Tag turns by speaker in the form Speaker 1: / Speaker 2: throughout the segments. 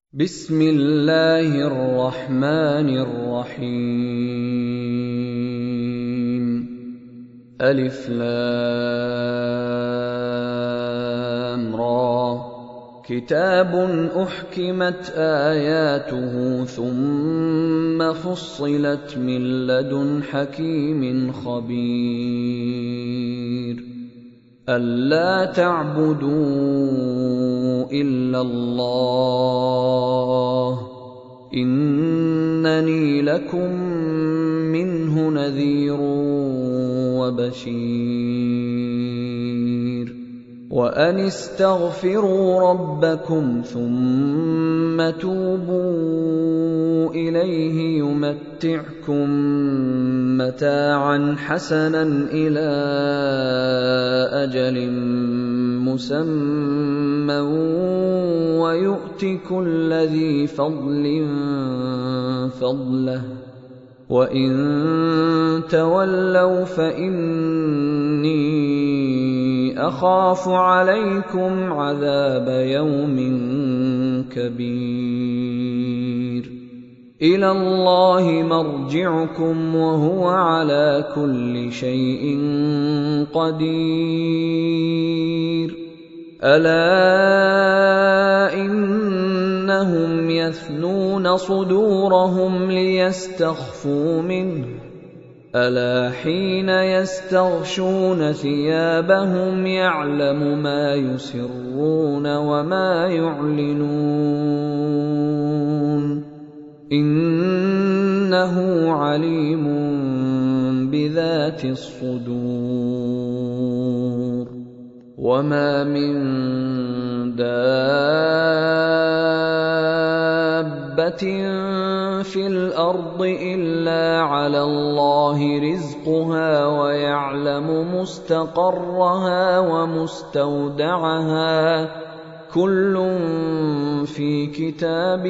Speaker 1: بسم الله الرحمن الرحيم ألف لام را كتاب أحكمت آياته ثم فصلت من لدن حكيم خبير ألا تعبدوا إلا الله إنني لكم منه نذير وبشير وأن استغفروا ربكم ثم توبوا إليه يمتعكم متاعا حسنا إلى أجل مسمى ويؤت كل ذي فضل فضله وإن تولوا فإني أخاف عليكم عذاب يوم كبير إلى الله مرجعكم وهو على كل شيء قدير ألا إنهم يثنون صدورهم ليستخفوا منه ألا حين يستغشون ثيابهم يعلم ما يسرون وما يعلنون إنه عليم بذات الصدور وما من دابة في الأرض إلا على الله رزقها ويعلم مستقرها ومستودعها كل في كتاب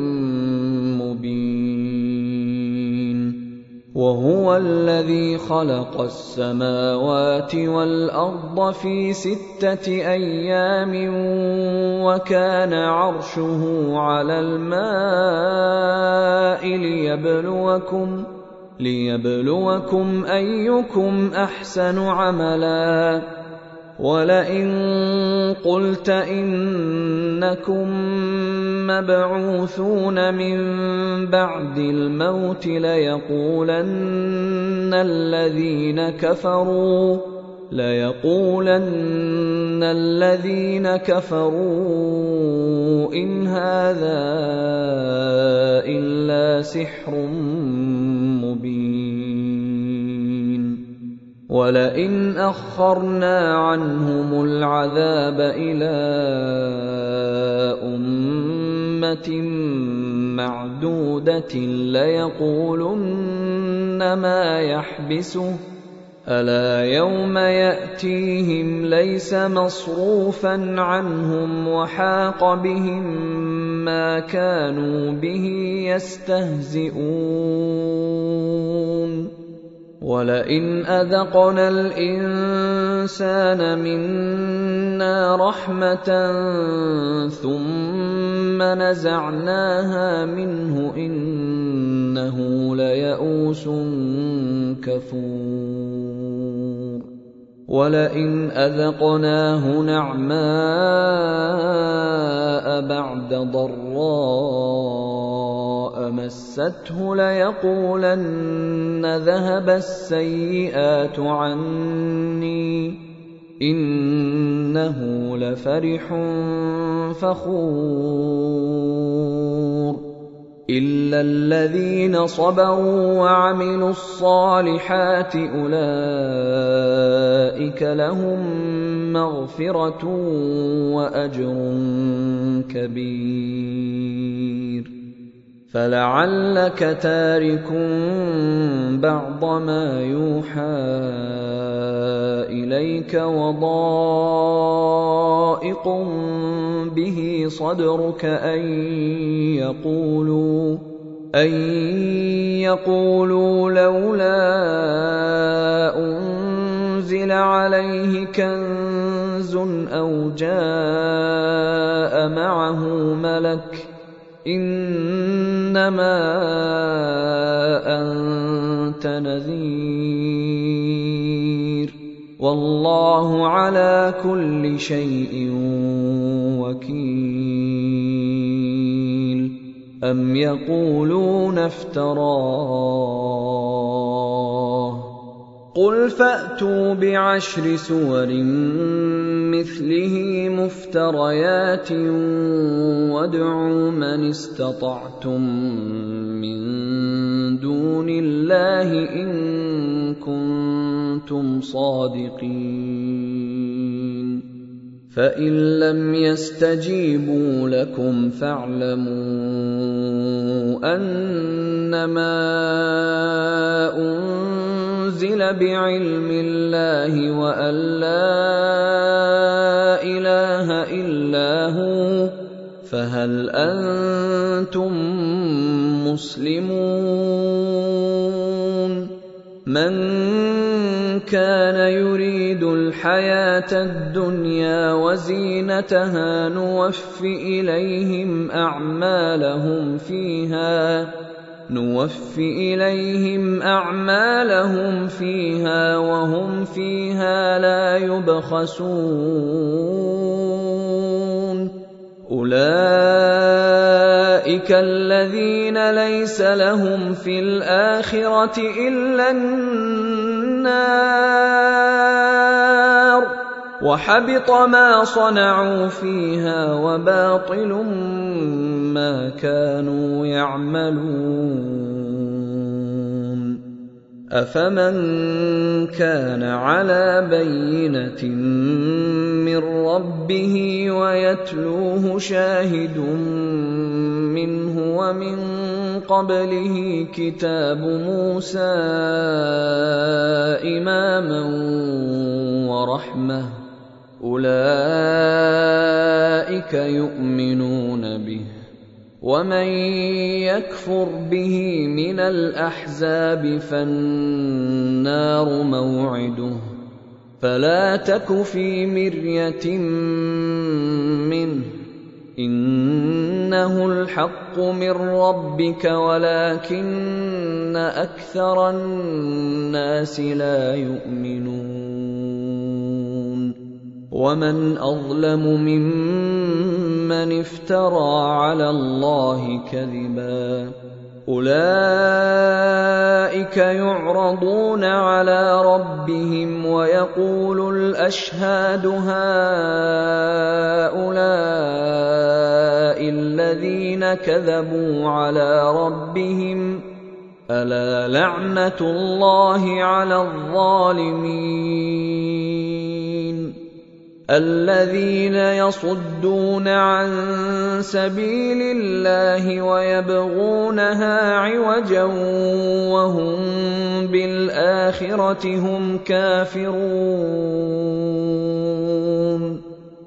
Speaker 1: مبين وهو الذي خلق السماوات والأرض في 6 أيام وكان عرشه على الماء ليبلوكم أيكم أحسن عملا ولئن قلت إنكم مبعوثون من بعد الموت ليقولن الذين كفروا إن هذا إلا سحر مبين ولئن أخرنا عنهم العذاب إلى أمة معدودة ليقولن ما يحبسه ألا يوم يأتيهم ليس مصروفا عنهم وحاق بهم ما كانوا به يستهزئون ولئن أذقنا الإنسان منا رحمة ثم نزعناها منه إنه ليئوس كفور ولئن أذقناه نعماء بعد ضراء مسته ليقولن ذهب السيئات عني إنه لفرح فخور إلا الذين صبروا وعملوا الصالحات أولئك لهم مغفرة وأجر كبير فلعلك تارك بعض ما يوحى إليك وضائق به صدرك أن يقولوا لولا أنزل عليه كنز أو جاء معه ملك إنما أنت نذير والله على كل شيء وكيل أم يقولون افتراه قل فأتوا بعشر سور مثله مفتريات وادعوا من استطعتم من دون الله إن كنتم صادقين فإن لم يستجيبوا لكم فاعلموا أنما أنزل بعلم الله وأن لا إله إلا هو فهل أنتم مسلمون من كان يريد الحياة الدنيا وزينتها نوفِ إليهم أعمالهم فيها وهم فيها لا يبخسون أولئك الذين ليس لهم في الآخرة إلا النار وحبط ما صنعوا فيها وباطل ما كانوا يعملون أفمن كان على بينة من ربه ويتلوه شاهد منه ومن قبله كتاب موسى إماما ورحمة أولئك يؤمنون به ومن يكفر به من الأحزاب فالنار موعده فلا تك في مرية منه إنه الحق من ربك ولكن أكثر الناس لا يؤمنون ومن أظلم ممن افترى على الله كذبا أولئك يعرضون على ربهم ويقول الأشهاد هؤلاء الذين كذبوا على ربهم ألا لعنة الله على الظالمين الذين يصدون عن سبيل الله ويبغونها عوجا وهم بالآخرة هم كافرون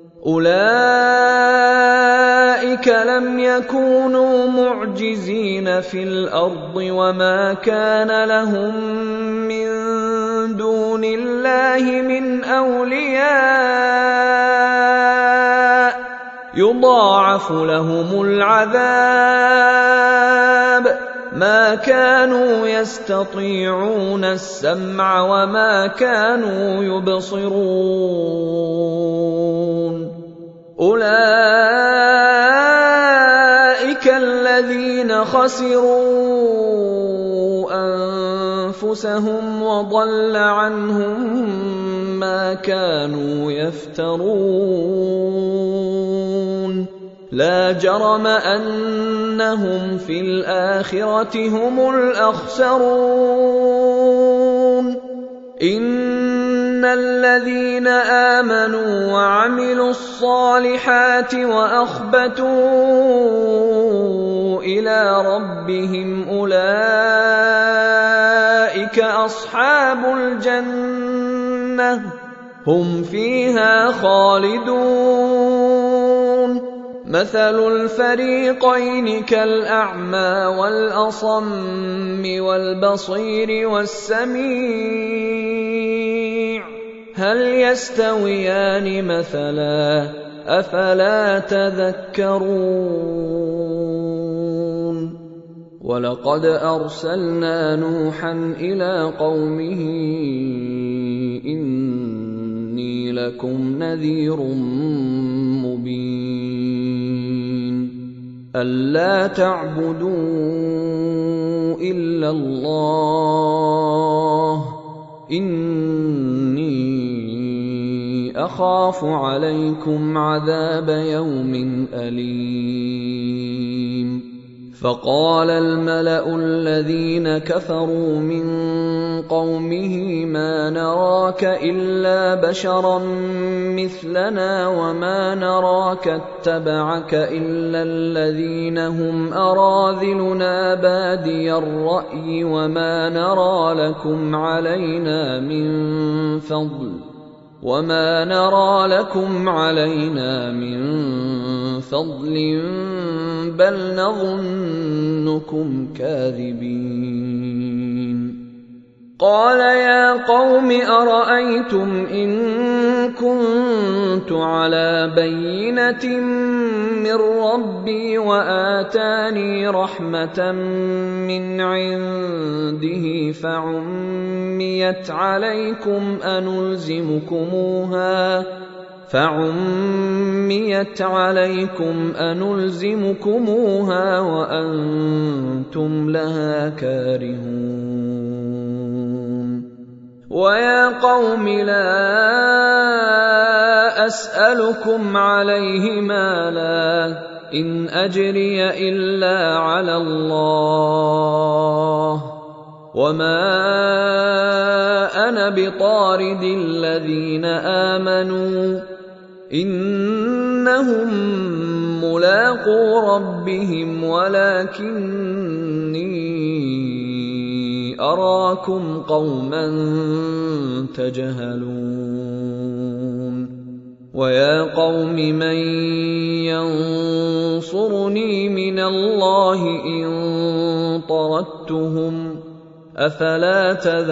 Speaker 1: أولئك لم يكونوا معجزين في الأرض وما كان لهم من دون الله من أولياء يضاعف لهم العذاب ما كانوا يستطيعون السمع وما كانوا يبصرون أولئك الذين خسروا أنفسهم وضل عنهم ما كانوا يفترون لا جرم أنهم في الآخرة هم الأخسرون إن الذين آمنوا وعملوا الصالحات وأخبتوا إلى ربهم أولئك أصحاب الجنة هم فيها خالدون مثل الفريقين كالأعمى والأصم والبصير والسميع هل يستويان مثلا أفلا تذكرون وَلَقَدْ أَرْسَلْنَا نُوحًا إِلَىٰ قَوْمِهِ إِنِّي لَكُمْ نَذِيرٌ مُّبِينٌ أَلَّا تَعْبُدُوا إِلَّا اللَّهَ إِنِّي أَخَافُ عَلَيْكُمْ عَذَابَ يَوْمٍ أَلِيمٍ فَقَالَ الْمَلَأُ الَّذِينَ كَفَرُوا مِن قَوْمِهِ مَا نَرَاكَ إِلَّا بَشَرًا مِّثْلَنَا وَمَا نَرَاكَ اتَّبَعَكَ إِلَّا الَّذِينَ هُمْ أَرَاذِلُنَا بَادِيَ الرَّأْيِ وَمَا نَرَىٰ لَكُمْ عَلَيْنَا مِن فَضْلٍ بَلْ نَظُنُّكُمْ كَاذِبِينَ قَالَ يَا قَوْمِ أَرَأَيْتُمْ إِن كُنتُ عَلَىٰ بَيِّنَةٍ مِّن رَّبِّي وَآتَانِي رَحْمَةً مِّنْ عِندِهِ فَعُمِّيَتْ عَلَيْكُمْ أَنُلْزِمُكُمُوهَا وَأَنتُمْ لَهَا كَارِهُونَ وَيَا قَوْمِ لَا أَسْأَلُكُمْ عَلَيْهِ مَالًا إِنْ أَجْرِيَ إِلَّا عَلَى اللَّهِ وَمَا أَنَا بِطَارِدِ الَّذِينَ آمَنُوا إِنَّهُم مُّلَاقُو رَبِّهِمْ وَلَكِنِّي أَرَاكُمْ قَوْمًا تَجْهَلُونَ وَيَا قَوْمِ مَن يَنصُرُنِي مِنَ اللَّهِ إِن طَرَدتُّهُمْ ۚ أَفَلَا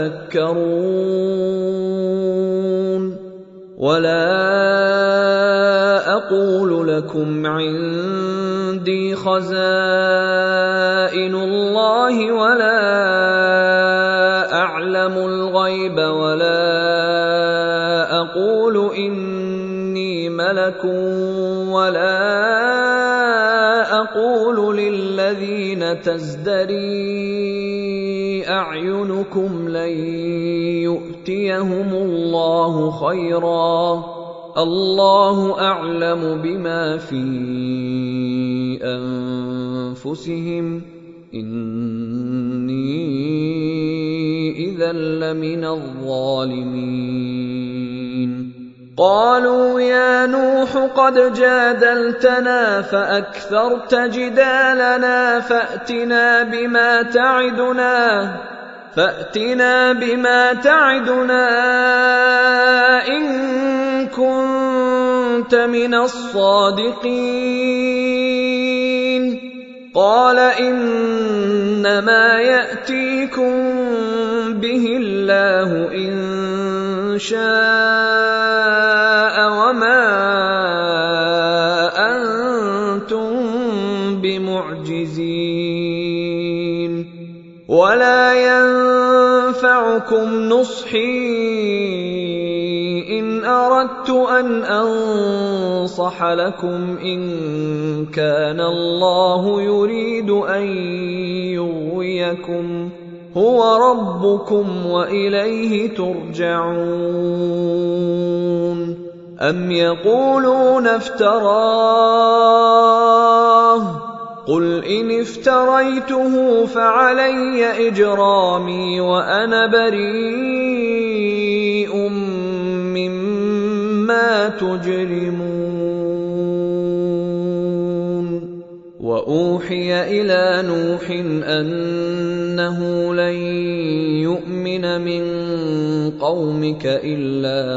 Speaker 1: تَذَكَّرُونَ وَلَا أَقُولُ لَكُمْ عِندِي خَزَائِنُ اللَّهِ وَلَا أَعْلَمُ الْغَيْبَ وَلَا أَقُولُ إِنِّي مَلَكٌ وَلَا أَقُولُ لِلَّذِينَ تَزْدَرِي أَعْيُنُكُمْ لَن يُؤْتِيَهُمُ اللَّهُ خَيْرًا ۖ اللَّهُ أَعْلَمُ بِمَا فِي أَنفُسِهِمْ ۖ إِنِّي إِذًا لَّمِنَ الظَّالِمِينَ قَالُوا يَا نُوحُ قَدْ جَادَلْتَنَا فَأَكْثَرْتَ جِدَالَنَا فَأْتِنَا بِمَا تَعِدُنَا إِن كُنتَ مِنَ الصَّادِقِينَ قَالَ إِنَّمَا يَأْتِيكُم بِهِ اللَّهُ إِن شَاءَ وَمَا أَنتُم بِمُعْجِزِينَ وَلَا يَنفَعُكُمْ نُصْحِي إِنْ أَرَدتُّ أَنْ أَنصَحَ لَكُمْ إِن كَانَ اللَّهُ يُرِيدُ أَن يُغْوِيَكُمْ هُوَ رَبُّكُمْ وَإِلَيْهِ تُرْجَعُونَ أَمْ يَقُولُونَ افْتَرَاهُ ۖ قُلْ إِنِ افْتَرَيْتُهُ فَعَلَيَّ إِجْرَامِي وَأَنَا بَرِيءٌ مِّمَّا تُجْرِمُونَ وَأُوحِيَ إِلَىٰ نُوحٍ أَنَّهُ لَن يُؤْمِنَ مِن قَوْمِكَ إِلَّا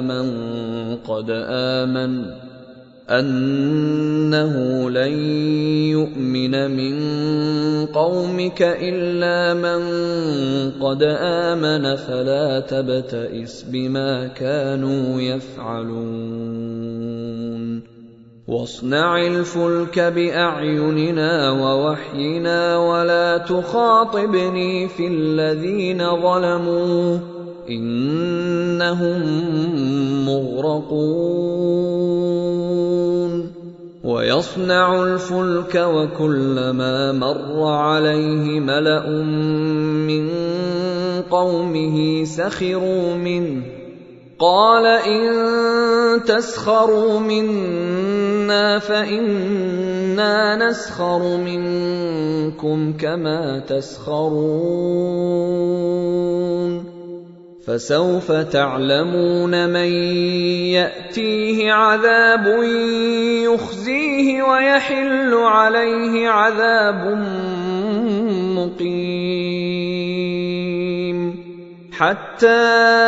Speaker 1: مَن قَدْ آمَنَ فَلَا تَبْتَئِسْ بِمَا كَانُوا يَفْعَلُونَ واصنع الفلك بأعيننا ووحينا ولا تخاطبني في الذين ظلموا إنهم مغرقون ويصنع الفلك وكلما مر عليه ملأ من قومه سخروا منه قال إن تسخروا منا فإنا نسخر منكم كما تسخرون فسوف تعلمون من يأتيه عذاب يخزيه ويحل عليه عذاب مقيم حتى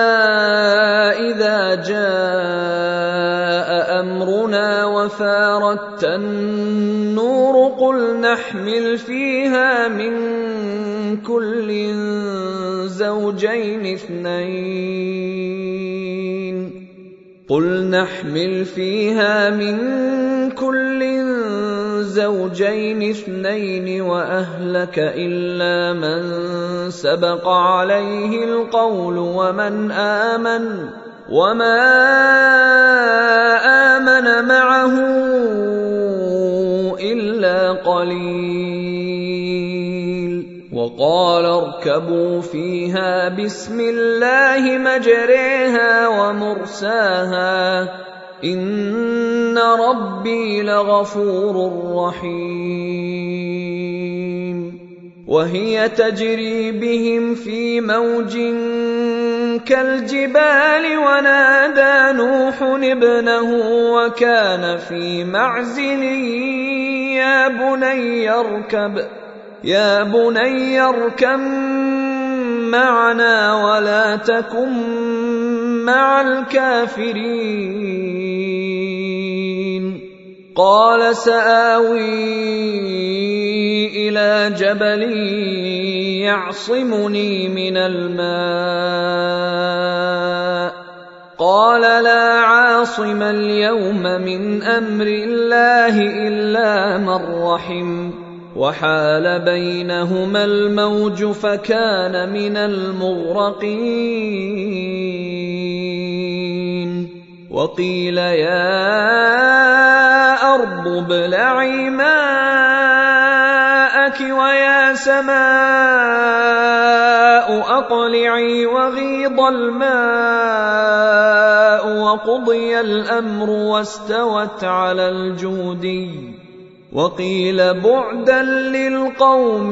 Speaker 1: إذا جاء أمرنا وفارت النور قل نحمل فيها من كل زوجين اثنين وأهلك إلا من سبق عليه القول وما آمن معه إلا قليل وقال اركبوا فيها بسم الله مجريها ومرساها إن ربي لغفور رحيم وهي تجري بهم في موج كالجبال ونادى نوح ابنه وكان في معزل يا بني اركب معنا ولا تكن مع الكافرين قال سآوي إلى جبل يعصمني من الماء قال لا عاصم اليوم من أمر الله إلا من رحم وحال بينهما الموج فكان من المغرقين وقيل يا أرض ابلعي ماءك ويا سماء أقلعي وغيض الماء وقضي الأمر واستوت على الجودي وقيل بعدا للقوم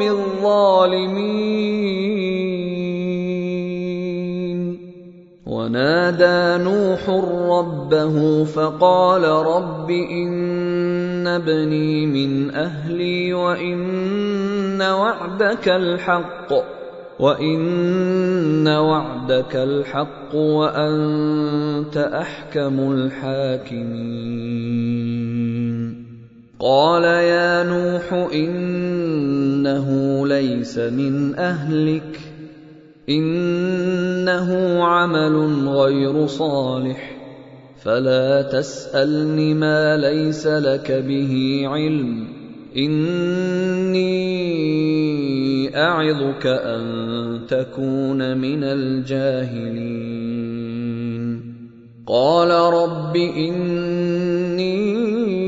Speaker 1: الظالمين ونادى نوح ربه فقال رب إن ابني من أهلي وإن وعدك الحق وأنت أحكم الحاكمين قال يا نوح إنه ليس من أهلك إنه عمل غير صالح فلا تسألني ما ليس لك به علم إني أعظك أن تكون من الجاهلين قال رب إني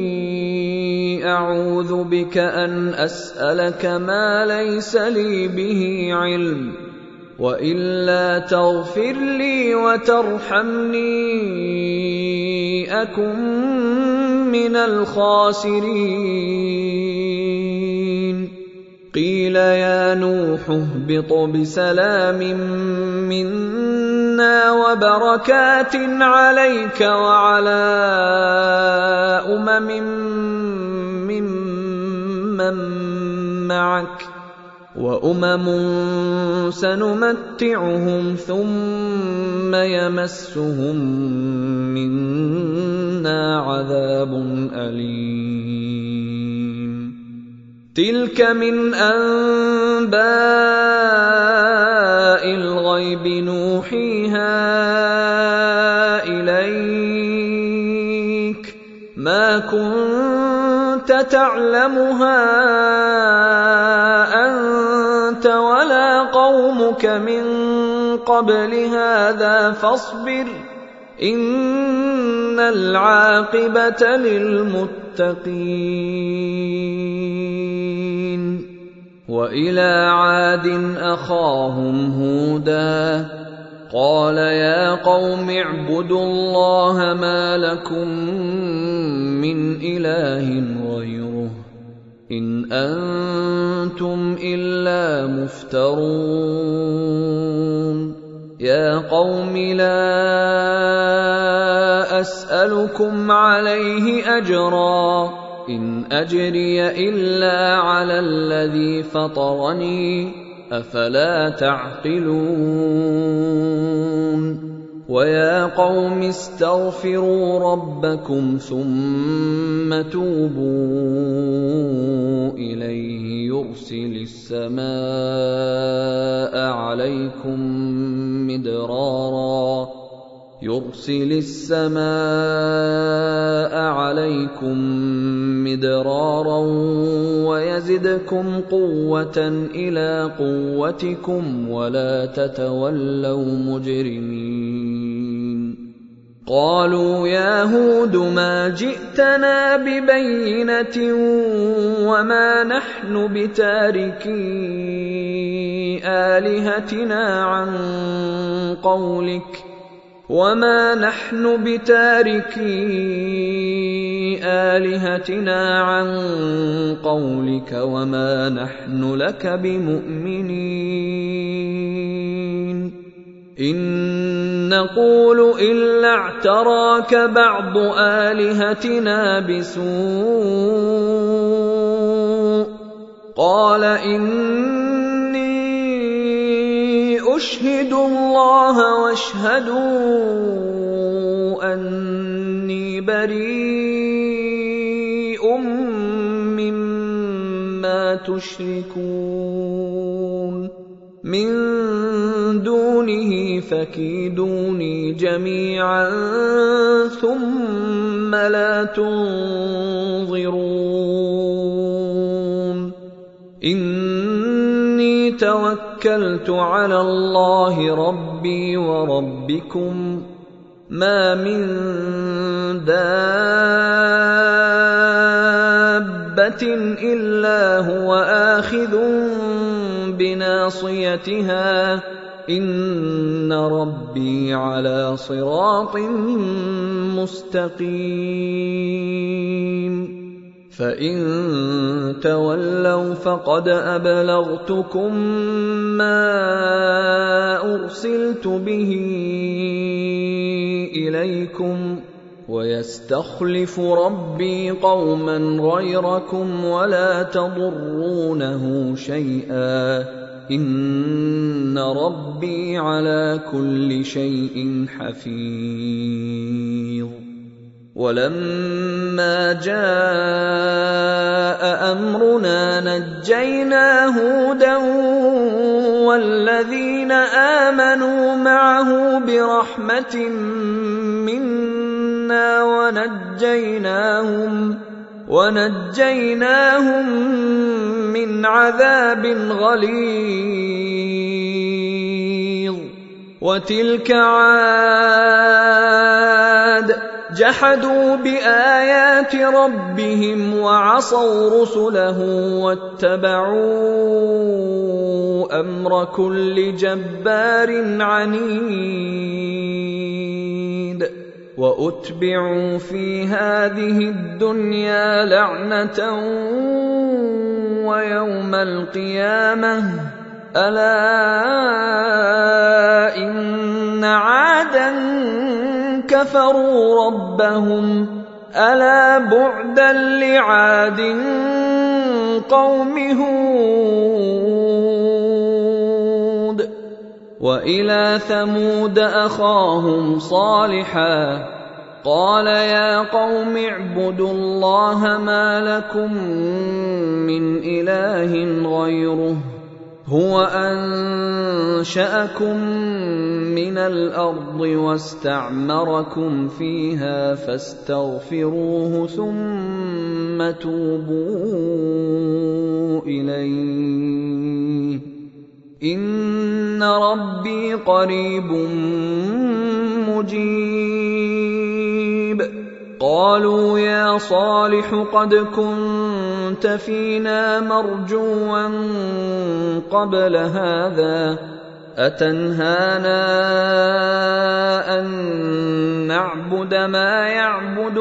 Speaker 1: أعوذ بك أن أسألك ما ليس لي به علم وإلا تغفر لي وترحمني أكن من الخاسرين قيل يا نوح اهبط بسلام منا وبركات عليك وعلى معك وأمم سنمتعهم ثم يمسهم منا عذاب أليم تلك من أنباء الغيب نوحيها إليك ما ما كنت تعلمها أنت ولا قومك من قبل هذا فاصبر إن العاقبة للمتقين. وإلى عاد أخاهم هودا قال يا قوم اعبدوا الله ما لكم من إله غيره إن أنتم إلا مفترون. يا قوم لا أسألكم عليه أجرا إن أجري إلا على الذي فطرني أفلا تعقلون. ويا قوم استغفروا ربكم ثم توبوا إليه يرسل السماء عليكم مدرارا ويزدكم قوة إلى قوتكم ولا تتولوا مجرمين. قالوا يا هود ما جئتنا ببينة وما نحن بتاركي آلهتنا عن قولك وما نحن لك بمؤمنين. إن نقول إلا اعتراك بعض آلهتنا بسوء قال إني أشهد الله واشهدوا أني بريء مما تشركون من دونه فكيدوني جميعا ثم لا تنظرون. إني توكلت على الله ربي وربكم ما من دابة إلا هو آخذ بناصيتها إن ربي على صراط مستقيم. فإن تولوا فقد أبلغتكم ما أرسلت به إليكم ويستخلف ربي قوما غيركم ولا تضرونه شيئا إن ربي على كل شيء حفيظ. ولما جاء أمرنا نجينا هودا والذين آمنوا معه برحمة منا ونجيناهم من عذاب غليظ. وتلك عاد جحدوا بآيات ربهم وعصوا رسله واتبعوا أمر كل جبار عنيد. وأتبعوا في هذه الدنيا لعنة ويوم القيامة ألا إن عادا كفروا ربهم ألا بعدا لعاد قوم هود. وإلى ثمود أخاهم صالحا قال يا قوم اعبدوا الله ما لكم من إله غيره هو أنشأكم مِّنَ الْأَرْضِ وَاسْتَعْمَرَكُمْ فِيهَا فَاسْتَغْفِرُوهُ ثُمَّ تُوبُوا إِلَيْهِ إِنَّ رَبِّي قَرِيبٌ مُّجِيبٌ. قالوا يا صالح قد كنت فينا مرجوا قبل هذا أتنهانا أن نعبد ما يعبد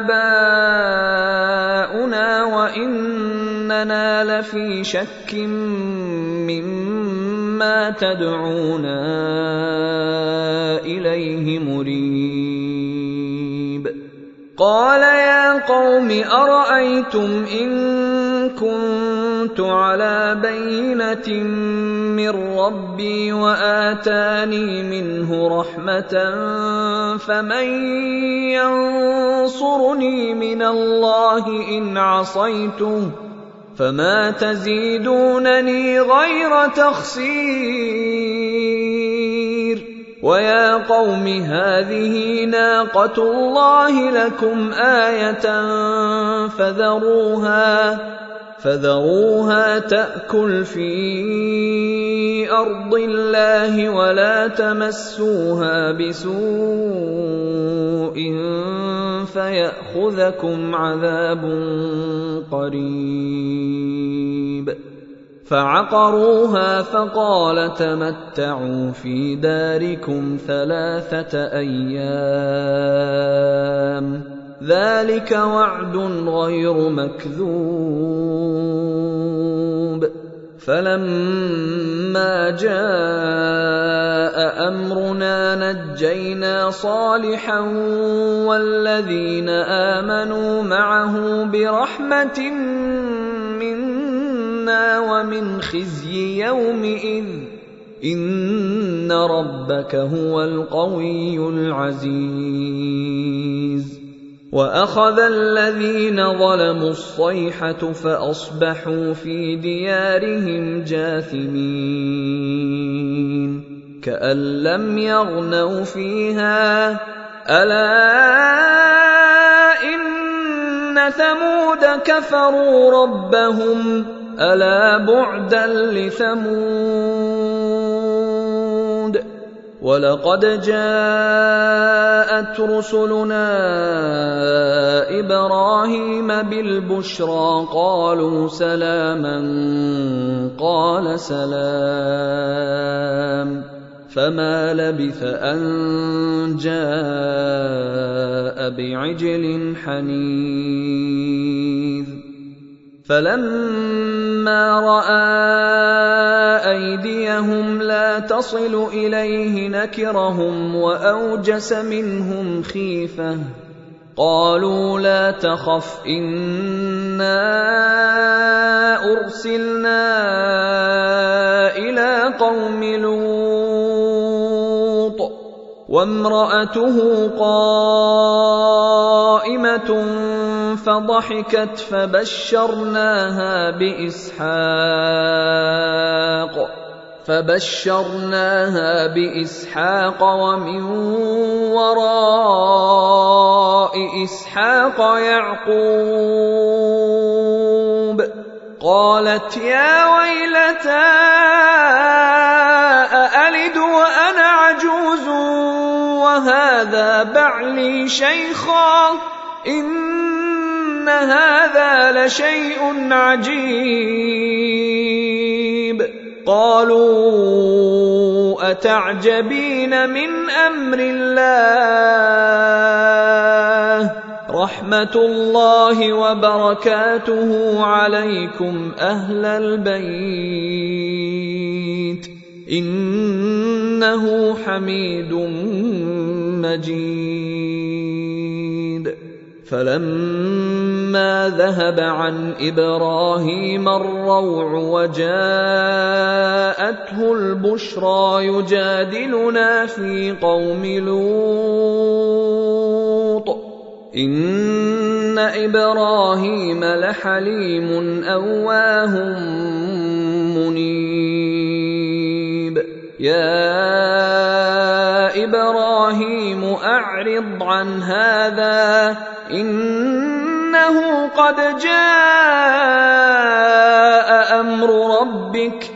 Speaker 1: آباؤنا وإننا لفي شك مما تدعونا إليه مريب. قال يا قوم أرأيتم إن كنت على بينة من ربي وآتاني منه رحمة فمن ينصرني من الله إن عصيته فما تزيدونني غير تخسير. ويا قوم هذه ناقة الله لكم آية فذروها تأكل في أرض الله ولا تمسوها بسوء فيأخذكم عذاب قريب. فعقروها فقال تمتعوا في داركم 3 أيام ذلك وعد غير مكذوب. فلما جاء أمرنا نجينا صالحا والذين آمنوا معه برحمة منا ومن خزي يومئذ إن ربك هو القوي العزيز. وأخذ الذين ظلموا الصيحة فأصبحوا في ديارهم جاثمين كأن لم يغنوا فيها ألا إن ثمود كفروا ربهم ألا بعدا لثمود. ولقد جاءت رسلنا إبراهيم بالبشرى قالوا سلاما قال سلام فما لبث أن جاء بعجل حنيذ. فلما رأى أيديهم لا تصل إليه نكرهم وأوجس منهم خيفة قالوا لا تخف إنا أرسلنا إلى قوم لوط وامرأته قائمة فضحكت فبشرناها بإسحاق ومن وراء إسحاق يعقوب. قالت يا ويلتى أألد وأنا عجوز وهذا بعلي شيخا إن هذا لشيء عجيب. قالوا أتعجبين من أمر الله رحمة الله وبركاته عليكم أهل البيت إنه حميد مجيد. فلما ذهب عن إبراهيم الروع وجاءته البشرى يجادلنا في قوم لوط إن إبراهيم لحليم أواه منيب. يا عن هذا إنه قد جاء أمر ربك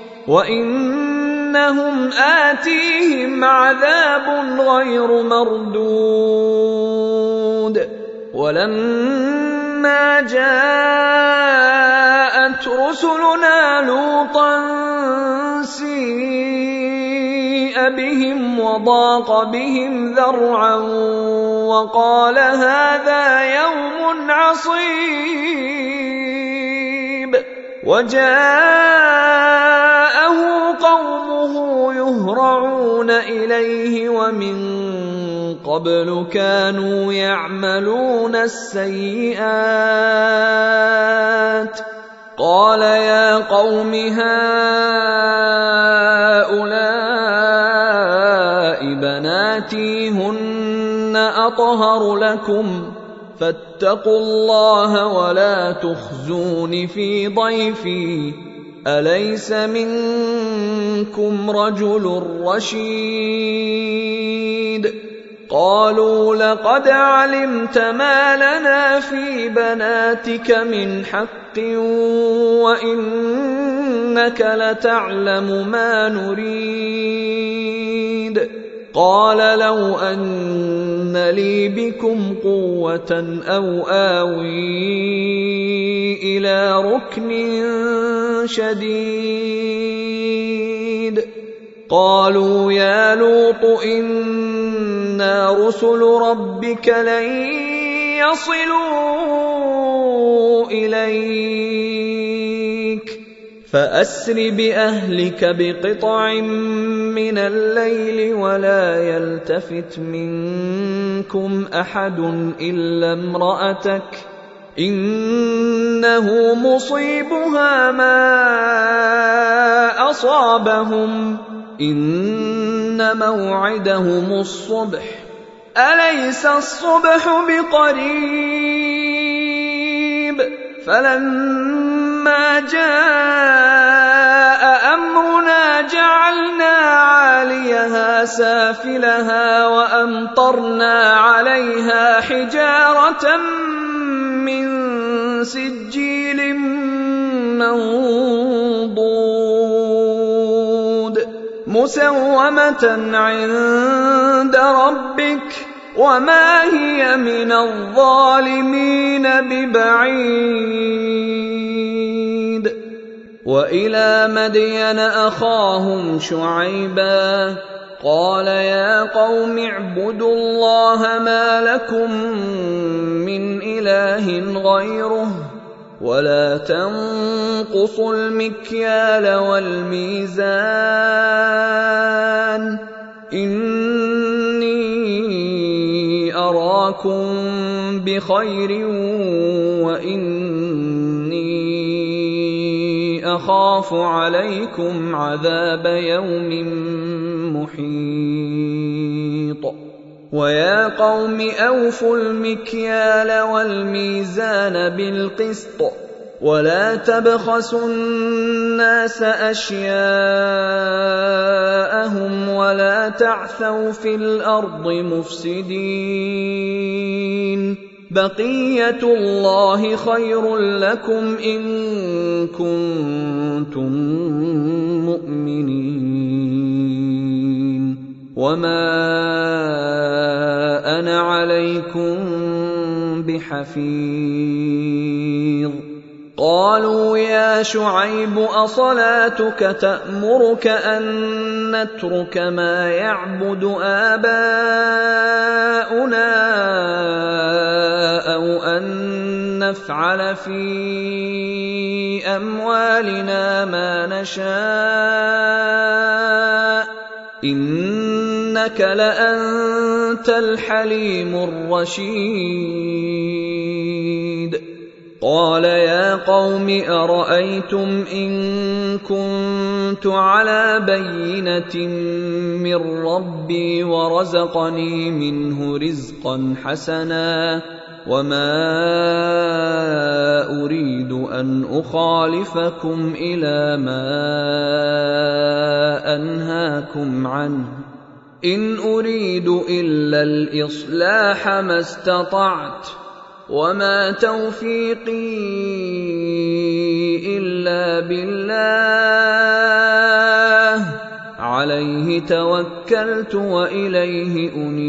Speaker 1: وإنهم آتيهم عذاب غير مردود ولما جاءت رسلنا لوطا سيء بهم وضاق بهم ذرعا وقال هذا يوم عصيب وجاءه قومه يهرعون إليه ومن قبل كانوا يعملون السيئات قال يا قوم هؤلاء بناتي هن أطهر لكم فاتقوا الله ولا تخزون في ضيفي أليس منكم رجل رشيد قالوا لقد علمت ما لنا في بناتك من حق وإنك لتعلم ما نريد قال لو أن لي بكم قوة أو آوي إلى ركن شديد قالوا يا لوط إنا رسل ربك لن يصلوا إليك فأسر بأهلك بقطع من الليل ولا يلتفت منكم أحد إلا امرأتك إنه مصيبها ما أصابهم إن موعدهم الصبح أليس الصبح بقريب فلما جاء أمرنا جعلنا عاليها سافلها وأمطرنا عليها حجارة من سجيل منضود مسومة عند ربك وما هي من الظالمين ببعيد وإلى مدين أخاهم شعيبا قال يا قوم اعبدوا الله ما لكم من إله غيره ولا تنقصوا المكيال والميزان إني أراكم بخير وإني أخاف عليكم عذاب يوم محيط ويا قوم أوفوا المكيال والميزان بالقسط ولا تبخسوا الناس أشياءهم ولا تعثوا في الأرض مفسدين بقية الله خير لكم إن كنتم مؤمنين وما أنا عليكم بحفيظ قالوا يا شعيب أصلاتك تأمرك أن نترك ما يعبد آباؤنا أو أن نفعل في أموالنا ما نشاء إنك لأنت الحليم الرشيد قال يا قوم أرأيتم إن كنت على بينة من ربي ورزقني منه رزقا حسنا وما أريد أن أخالفكم إلى ما أنهاكم عنه إن أريد إلا الإصلاح ما استطعت وما توفيقي إلا بالله عليه توكلت وإليه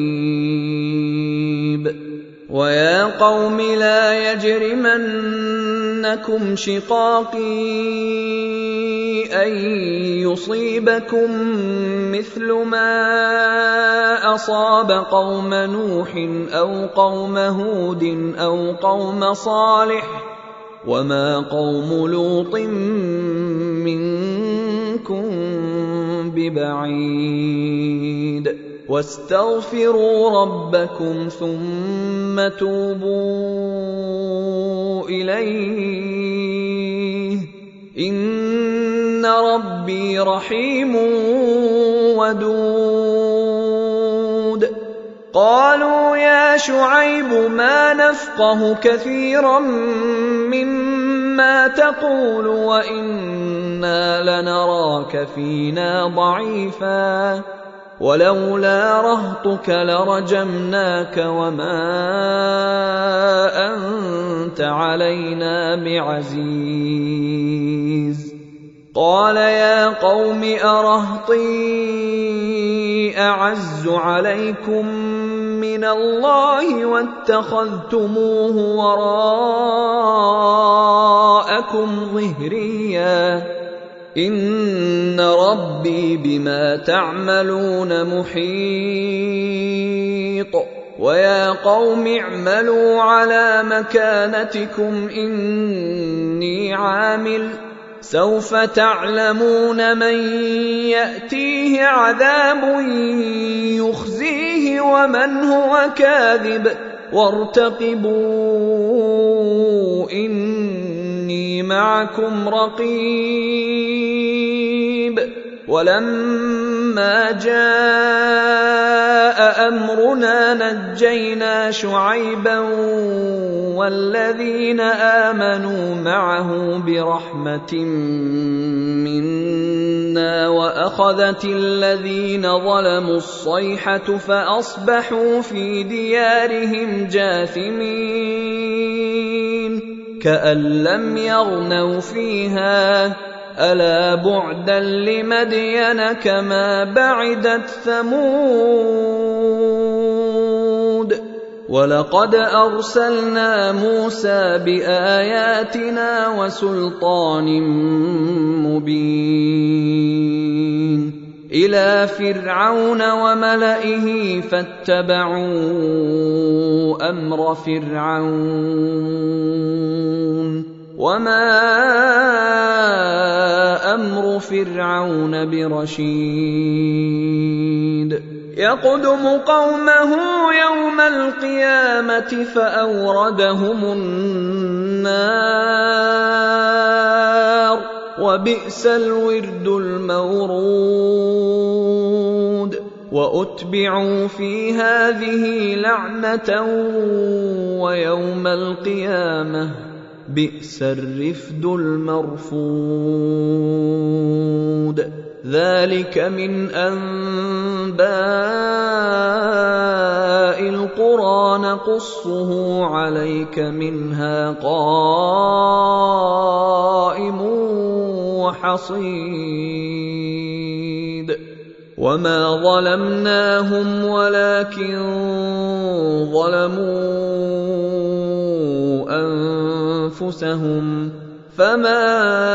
Speaker 1: أنيب ويا قوم لا يجرمنكم شقاقي أن يصيبكم مثل ما أصاب قوم نوح أو قوم هود أو قوم صالح وما قوم لوط منكم ببعيد واستغفروا ربكم ثم توبوا إليه إن ربي رحيم ودود قالوا يا شعيب ما نفقه كثيرا مما تقول وإنا لنراك فينا ضعيفا ولولا رهطك لرجمناك وما أنت علينا بعزيز قال يا قوم أرهطي أعز عليكم من الله واتخذتموه وراءكم ظهريا إن ربي بما تعملون محيط ويا قوم اعملوا على مكانتكم إني عامل سوف تعلمون من يأتيه عذاب يخزيه ومن هو كاذب وارتقبوا إني معكم رقيب ولما جاء أمرنا نجينا شعيبا والذين آمنوا معه برحمة منا وأخذت الذين ظلموا الصيحة فأصبحوا في ديارهم جاثمين كأن لم يغنوا فيها ألا بعدا لمدين كما بعدت ثمود ولقد أرسلنا موسى بآياتنا وسلطان مبين إلى فرعون وملئه فاتبعوا أمر فرعون وما أمر فرعون برشيد يقدم قومه يوم القيامة فأوردهم النار وبئس الورد المورود وأتبعوا في هذه لعنة ويوم القيامة بئس الرفد المرفود ذلك من أنباء القرى نقصه عليك منها قائم وحصيد وما ظلمناهم ولكن ظلموا أنفسهم فما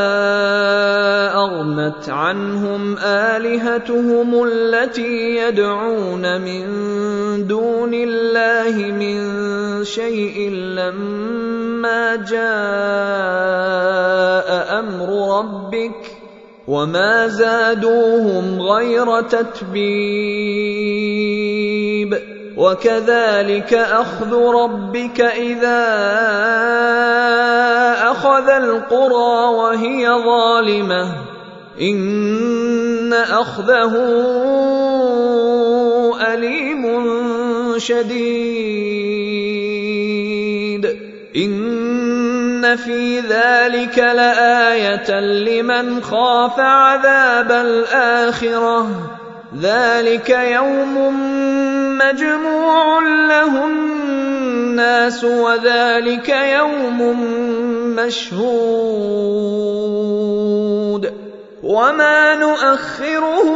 Speaker 1: أغنت عنهم آلهتهم التي يدعون من دون الله من شيء لما جاء أمر ربك وما زادوهم غير تتبيب وكذلك أخذ ربك إذا أخذ القرى وهي ظالمة إن أخذه أليم شديد إن في ذلك لآية لمن خاف عذاب الآخرة ذلك يوم مجموع له الناس وذلك يوم مشهود وما نؤخره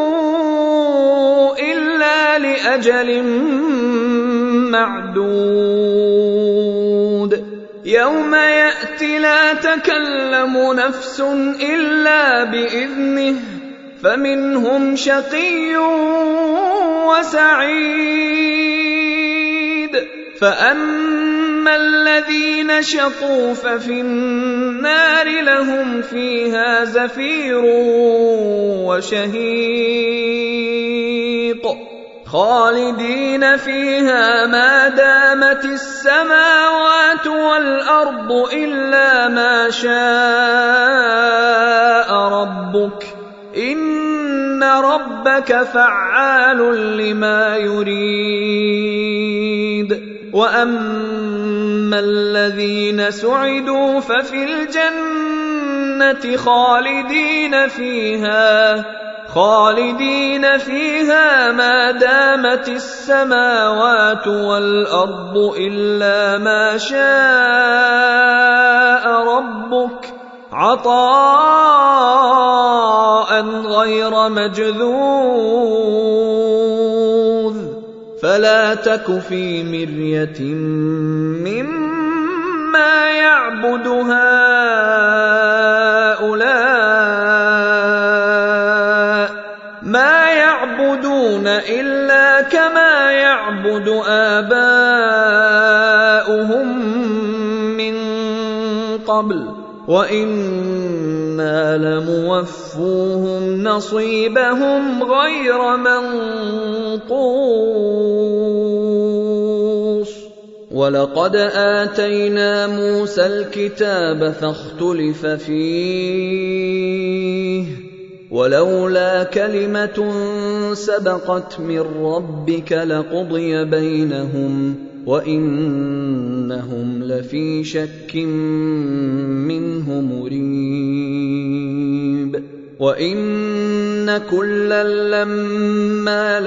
Speaker 1: إلا لأجل معدود يوم يأتي لا تكلم نفس إلا بإذنه فمنهم شقي وسعيد فأما الذين شقوا ففي النار لهم فيها زفير وشهيق خالدين فيها ما دامت السماوات والأرض إلا ما شاء ربك إن ربك فعال لما يريد وأما الذين سعدوا ففي الجنة خالدين فيها ما دامت السماوات والأرض إلا ما شاء ربك عطاء غير مجذوذ فلا تك في مرية مما يعبد هؤلاء ما يعبدون إلا كما يعبد آباؤهم من قبل وإنا لموفوهم نصيبهم غير منقوص ولقد آتينا موسى الكتاب فاختلف فيه ولولا كلمة سبقت من ربك لقضي بينهم وإنهم لفي شك منه مريب وإن كلا لما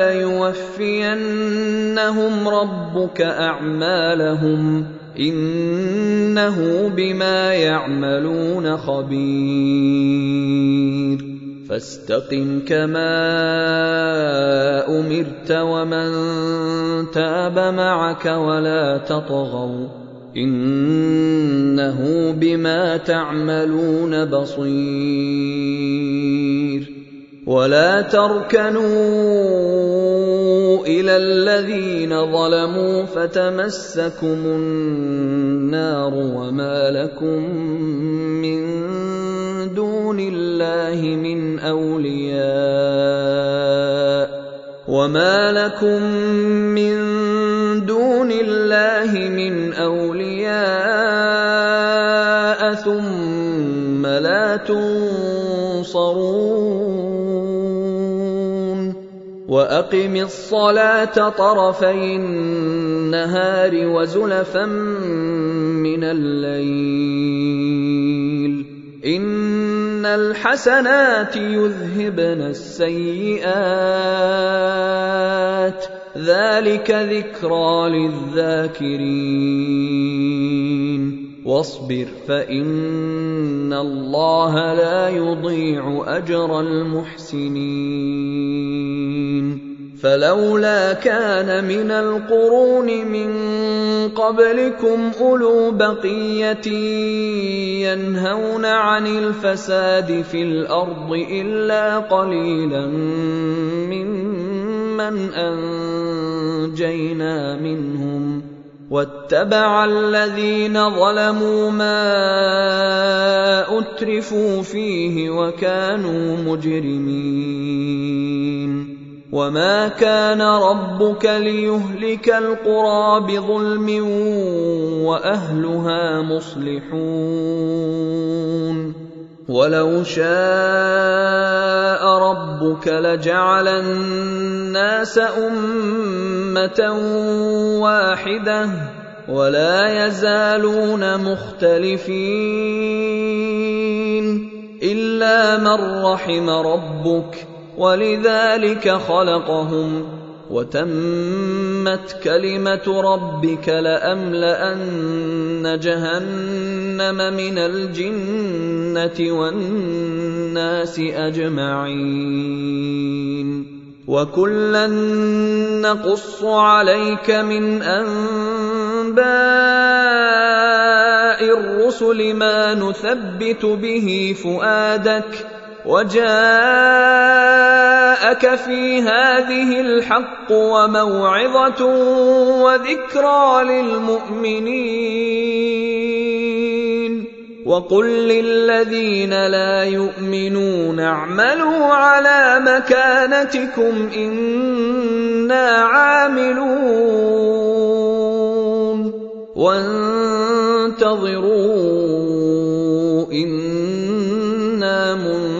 Speaker 1: ليوفينهم ربك أعمالهم إنه بما يعملون خبير فاستقم كما أمرت ومن تاب معك ولا تطغوا إنه بما تعملون بصير ولا تركنوا إلى الذين ظلموا فتمسكم النار وما لكم من دون الله من أولياء ثم لا تنصرون وأقم الصلاة طرفي النهار وزلفا من الليل إن الحسنات يذهبن السيئات ذلك ذكرى للذاكرين واصبر فإن الله لا يضيع أجر المحسنين فلولا كان من القرون من قبلكم أولو بقية ينهون عن الفساد في الأرض إلا قليلا ممن أنجينا منهم واتبع الذين ظلموا ما أترفوا فيه وكانوا مجرمين وما كان ربك ليهلك القرى بظلم وأهلها مصلحون ولو شاء ربك لجعل الناس أمة واحدة ولا يزالون مختلفين إلا من رحم ربك ولذلك خلقهم وتمت كلمة ربك لأملأن جهنم من الجنة والناس أجمعين وكلا نقص عليك من أنباء الرسل ما نثبت به فؤادك وجاءك في هذه الحق وموعظة وذكرى للمؤمنين وقل للذين لا يؤمنون اعملوا على مكانتكم إنا عاملون وانتظروا إنا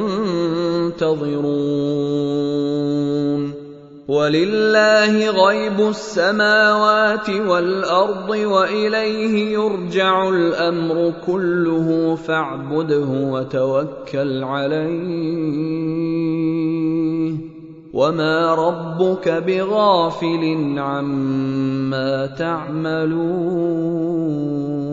Speaker 1: منتظرون ولله غيب السماوات والأرض وإليه يرجع الأمر كله فاعبده وتوكل عليه وما ربك بغافل عما تعملون